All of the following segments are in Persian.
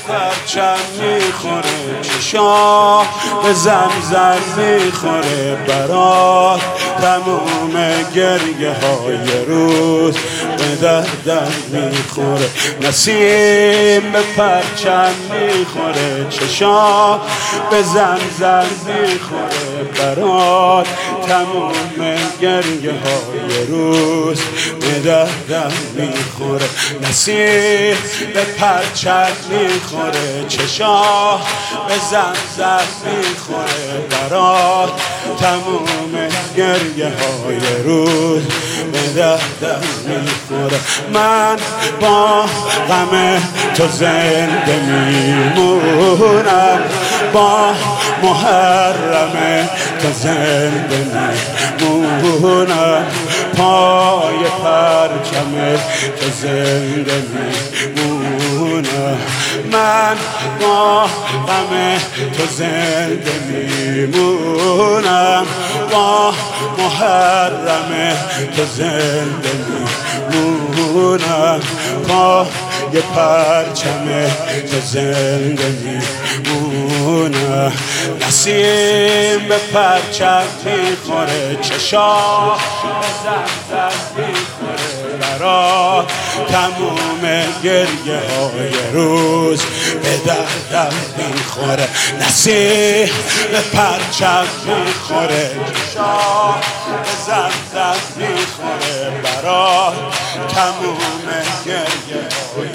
پرچم میخوره، چشام به زمزم میخوره برات تموم گریه های روز به دردم میخوره. نسیم به پرچم میخوره، چشام به زمزم میخوره برات تموم گریه های روز به دردم میخوره. نسیم به پرچم میخوره، چشام به زمزم میخوره برات تموم گریه های روز به دردم میخوره. من با غم تو زنده میمونم، با محرم تو زنده میمونم، پای پرچم تو زنده میمونم. من با غم تو زنده میمونم، با محرم تو زنده میمونم، پای پرچم تو زنده میمونم. نسیم به پرچم میخوره، چشام به زمزم میخوره برات تموم گریه های روز به دردم میخوره. نسیم به پرچم میخوره، چشام به زمزم میخوره برات تموم گریه های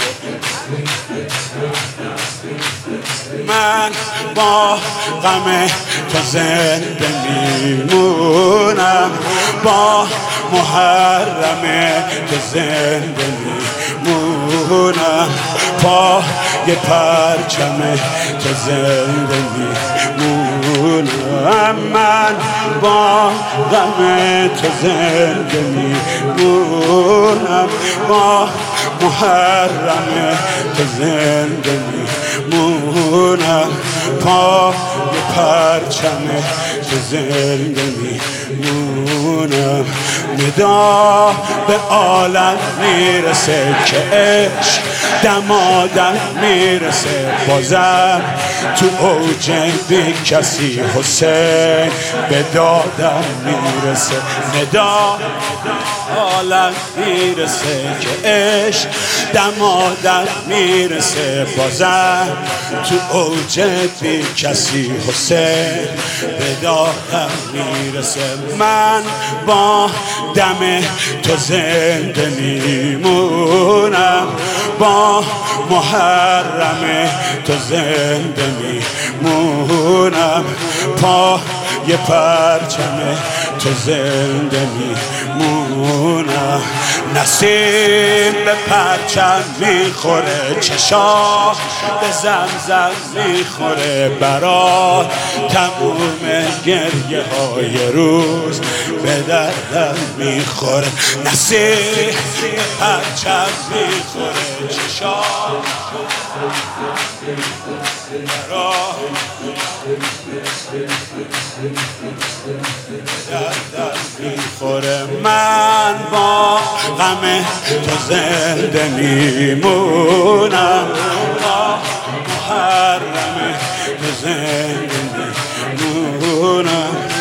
من با غم تو زنده میمونم، با محرم تو زنده میمونم، پای پرچم تو زنده میمونم. من با غم تو زنده میمونم، با محرم تو زنده میمونم، پای پرچم تو زنده میمونم. ندا به عالم میرسه که عشق دمادم میرسه، بازم تو اوج بی کسی حسین به دادم میرسه. ندا عالم میرسه که عشق دمادم میرسه، بازم تو اوج بی کسی حسین به دادم میرسه. من با دم تو زنده میمونم، با محرم تو زنده میمونم، پای پرچم تو زنده میمونم. نسیم به پرچم میخوره، چشام به زمزم میخوره برات تموم گریه های روز به دردم میخوره. نسیم به پرچم میخوره، چشام برات دردم میخوره. من با غم تو زنده میمونم، با محرم تو زنده میمونم،